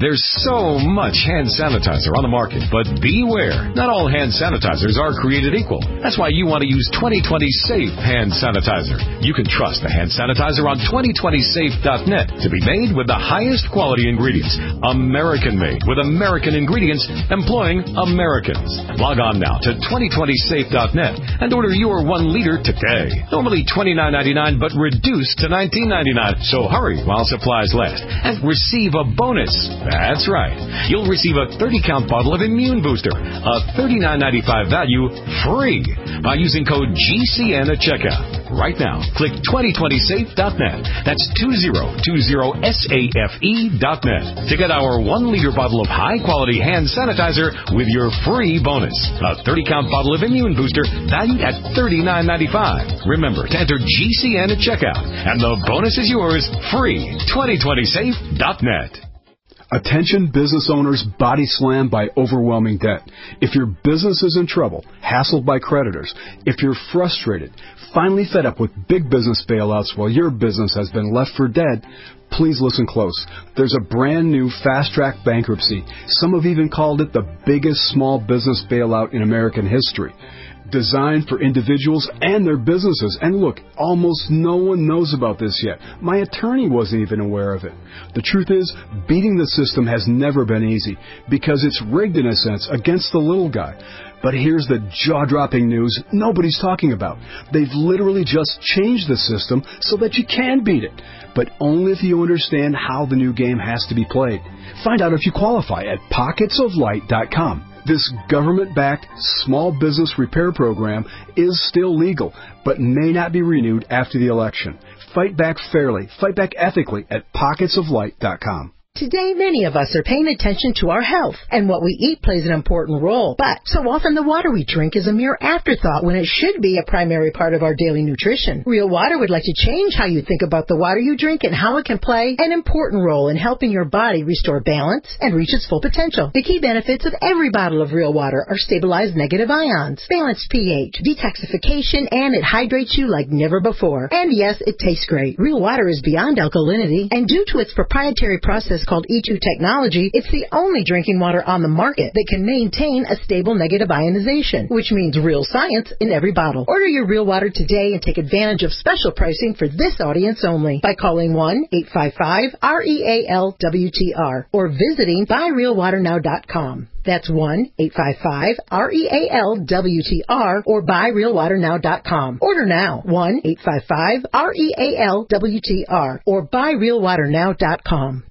There's so much hand sanitizer on the market, but beware. Not all hand sanitizers are created equal. That's why you want to use twenty twenty Safe Hand Sanitizer. You can trust the hand sanitizer on twenty twenty safe dot net to be made with the highest quality ingredients. American-made with American ingredients employing Americans. Log on now to twenty twenty safe dot net and order your one liter today. Normally twenty-nine ninety-nine, but reduced to nineteen ninety-nine. So hurry while supplies last and receive a bonus. That's right. You'll receive a thirty count bottle of Immune Booster, a thirty-nine ninety-five value, free by using code G C N at checkout. Right now, click twenty twenty safe dot net. That's twenty twenty safe dot net to get our one liter bottle of high-quality hand sanitizer with your free bonus. A thirty count bottle of Immune Booster valued at thirty-nine ninety-five. Remember to enter G C N at checkout, and the bonus is yours free. twenty twenty safe dot net. Attention business owners body slammed by overwhelming debt. If your business is in trouble, hassled by creditors, if you're frustrated, finally fed up with big business bailouts while your business has been left for dead, please listen close. There's a brand new fast-track bankruptcy. Some have even called it the biggest small business bailout in American history. Designed for individuals and their businesses. And look, almost no one knows about this yet. My attorney wasn't even aware of it. The truth is, beating the system has never been easy because it's rigged in a sense against the little guy. But here's the jaw-dropping news nobody's talking about. They've literally just changed the system so that you can beat it, but only if you understand how the new game has to be played. Find out if you qualify at pockets of light dot com. This government-backed small business repair program is still legal, but may not be renewed after the election. Fight back fairly, fight back ethically at pockets of light dot com. Today, many of us are paying attention to our health, and what we eat plays an important role. But so often the water we drink is a mere afterthought when it should be a primary part of our daily nutrition. Real Water would like to change how you think about the water you drink and how it can play an important role in helping your body restore balance and reach its full potential. The key benefits of every bottle of Real Water are stabilized negative ions, balanced pH, detoxification, and it hydrates you like never before. And yes, it tastes great. Real Water is beyond alkalinity, and due to its proprietary process called E two technology, it's the only drinking water on the market that can maintain a stable negative ionization, which means real science in every bottle. Order your Real Water today and take advantage of special pricing for this audience only by calling one eight five five R E A L W T R or visiting buy real water now dot com. That's one eight five five R E A L W T R or buy real water now dot com. Order now, one eight five five R E A L W T R or buy real water now dot com.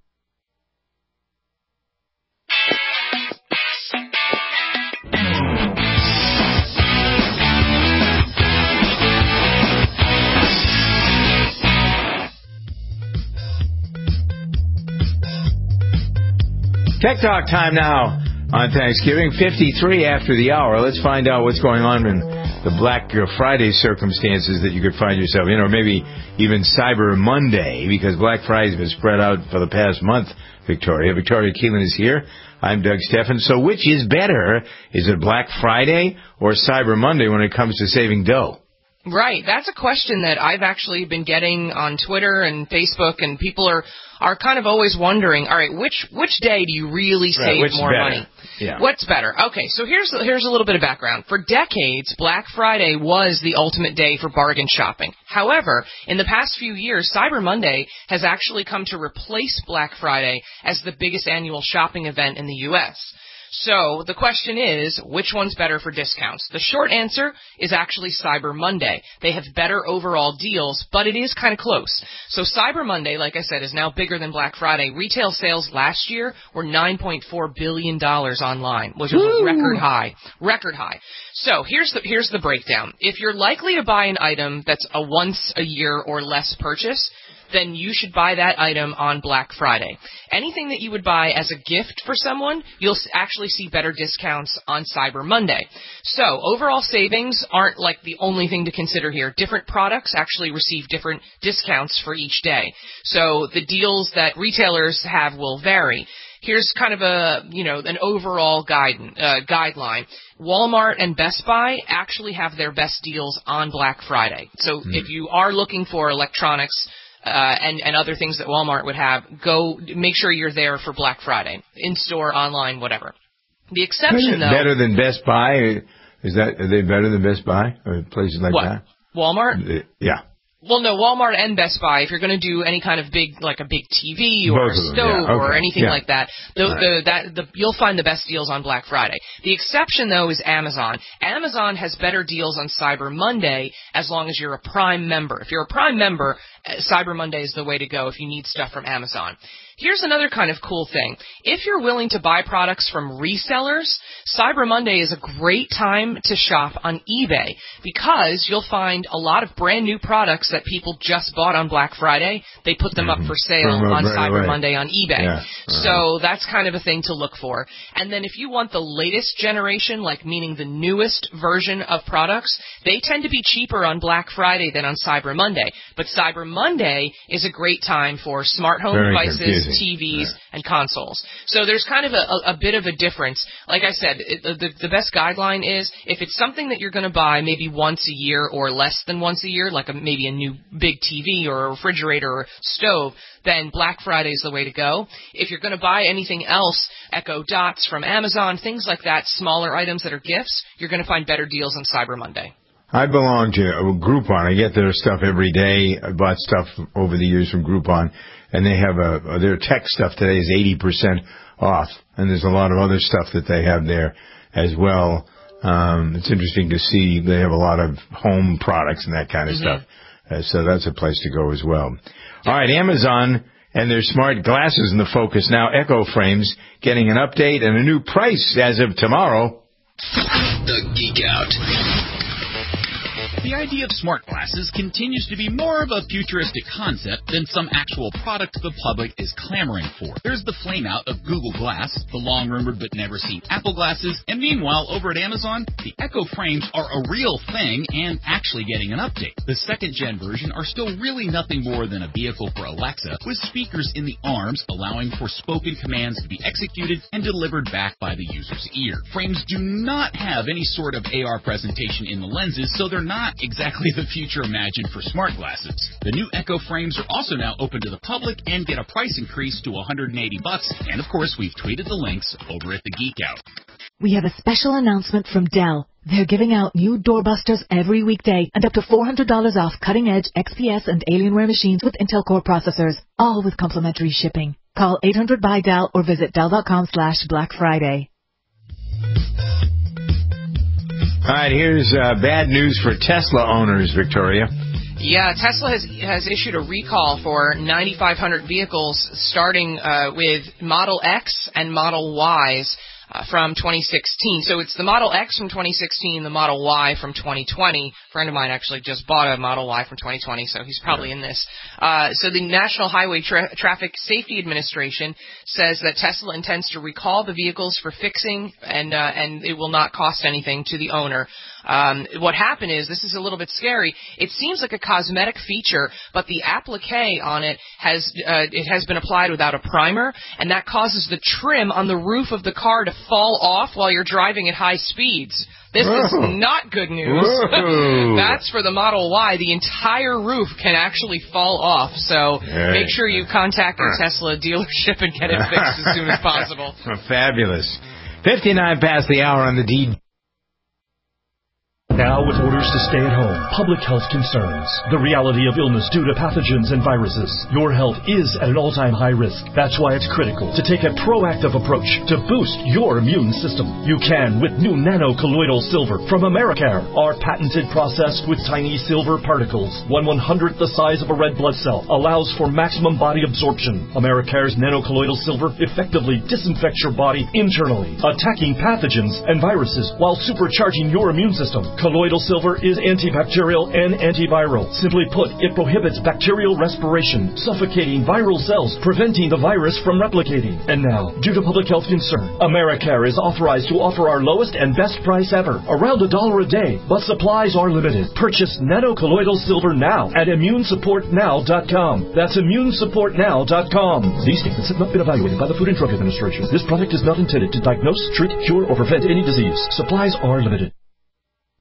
Tech Talk time now on Thanksgiving, fifty-three after the hour. Let's find out what's going on in the Black Friday circumstances that you could find yourself in, or maybe even Cyber Monday, because Black Friday has been spread out for the past month, Victoria. Victoria Keelan is here. I'm Doug Steffen. So which is better? Is it Black Friday or Cyber Monday when it comes to saving dough? Right. That's a question that I've actually been getting on Twitter and Facebook, and people are, are kind of always wondering, all right, which which day do you really save right, more better? money? Yeah. What's better? Okay, so here's here's a little bit of background. For decades, Black Friday was the ultimate day for bargain shopping. However, in the past few years, Cyber Monday has actually come to replace Black Friday as the biggest annual shopping event in the U S So the question is, which one's better for discounts? The short answer is actually Cyber Monday. They have better overall deals, but it is kind of close. So Cyber Monday, like I said, is now bigger than Black Friday. Retail sales last year were nine point four billion dollars online, which was a record high. Record high. So here's the, here's the breakdown. If you're likely to buy an item that's a once a year or less purchase, then you should buy that item on Black Friday. Anything that you would buy as a gift for someone, you'll actually see better discounts on Cyber Monday. So overall savings aren't like the only thing to consider here. Different products actually receive different discounts for each day. So the deals that retailers have will vary. Here's kind of a, you know, an overall guide, uh, guideline. Walmart and Best Buy actually have their best deals on Black Friday. So mm. if you are looking for electronics, uh, and, and other things that Walmart would have, go make sure you're there for Black Friday, in-store, online, whatever. The exception, though... Better than Best Buy? Is that, are they better than Best Buy or places like what? that? Walmart? Yeah. Well, no, Walmart and Best Buy, if you're going to do any kind of big, like a big T V or Both a them, stove yeah. Okay. or anything yeah. like that, the, right. the, that, the, you'll find the best deals on Black Friday. The exception, though, is Amazon. Amazon has better deals on Cyber Monday as long as you're a Prime member. If you're a Prime member, Cyber Monday is the way to go if you need stuff from Amazon. Here's another kind of cool thing. If you're willing to buy products from resellers, Cyber Monday is a great time to shop on eBay because you'll find a lot of brand new products that people just bought on Black Friday. They put them mm-hmm. up for sale From on right Cyber away. Monday on eBay. Yeah. So that's kind of a thing to look for. And then if you want the latest generation, like meaning the newest version of products, they tend to be cheaper on Black Friday than on Cyber Monday. But Cyber Monday is a great time for smart home Very devices, confusing. T Vs, right. and consoles. So there's kind of a, a, a bit of a difference. Like I said, it, the, the best guideline is if it's something that you're going to buy maybe once a year or less than once a year, like a, maybe a new big T V or a refrigerator or stove, then Black Friday is the way to go. If you're going to buy anything else, Echo Dots from Amazon, things like that, smaller items that are gifts, you're going to find better deals on Cyber Monday. I belong to a Groupon. I get their stuff every day. I bought stuff over the years from Groupon, and they have a, their tech stuff today is eighty percent off, and there's a lot of other stuff that they have there as well. Um, it's interesting to see they have a lot of home products and that kind of mm-hmm. stuff. Uh, so that's a place to go as well. All right, Amazon and their smart glasses in the focus now. Echo Frames getting an update and a new price as of tomorrow. The Geek Out. The idea of smart glasses continues to be more of a futuristic concept than some actual product the public is clamoring for. There's the flame-out of Google Glass, the long-rumored but never-seen Apple glasses, and meanwhile, over at Amazon, the Echo Frames are a real thing and actually getting an update. The second-gen version are still really nothing more than a vehicle for Alexa, with speakers in the arms allowing for spoken commands to be executed and delivered back by the user's ear. Frames do not have any sort of A R presentation in the lenses, so they're not exactly the future imagined for smart glasses. The new Echo Frames are also now open to the public and get a price increase to one hundred eighty bucks. And of course, we've tweeted the links over at the Geek Out. We have a special announcement from Dell. They're giving out new doorbusters every weekday and up to four hundred dollars off cutting-edge X P S and Alienware machines with Intel Core processors, all with complimentary shipping. Call eight hundred by Dell or visit Dell.com slash Black Friday. All right, here's uh, bad news for Tesla owners, Victoria. Yeah, Tesla has has issued a recall for ninety-five hundred vehicles, starting uh, with Model X and Model Ys uh, from twenty sixteen. So it's the Model X from twenty sixteen, the Model Y from twenty twenty. A friend of mine actually just bought a Model Y from twenty twenty, so he's probably in this. Uh, so the National Highway Tra- Traffic Safety Administration says that Tesla intends to recall the vehicles for fixing, and uh, and it will not cost anything to the owner. Um, what happened is, this is a little bit scary, it seems like a cosmetic feature, but the applique on it has uh, it has been applied without a primer, and that causes the trim on the roof of the car to fall off while you're driving at high speeds. This Whoa. is not good news. That's for the Model Y. The entire roof can actually fall off, so hey. make sure you contact your Tesla dealership and get it fixed as soon as possible. Fabulous. fifty-nine past the hour on the D. Now with orders to stay at home, public health concerns, the reality of illness due to pathogens and viruses, your health is at an all-time high risk. That's why it's critical to take a proactive approach to boost your immune system. You can with new nano-colloidal silver from Americare. Our patented process with tiny silver particles, one one-hundredth the size of a red blood cell, allows for maximum body absorption. Americare's nano-colloidal silver effectively disinfects your body internally, attacking pathogens and viruses while supercharging your immune system. Colloidal silver is antibacterial and antiviral. Simply put, it prohibits bacterial respiration, suffocating viral cells, preventing the virus from replicating. And now, due to public health concern, Americare is authorized to offer our lowest and best price ever, around a dollar a day. But supplies are limited. Purchase nano-colloidal silver now at immune support now dot com. That's immune support now dot com. These statements have not been evaluated by the Food and Drug Administration. This product is not intended to diagnose, treat, cure, or prevent any disease. Supplies are limited.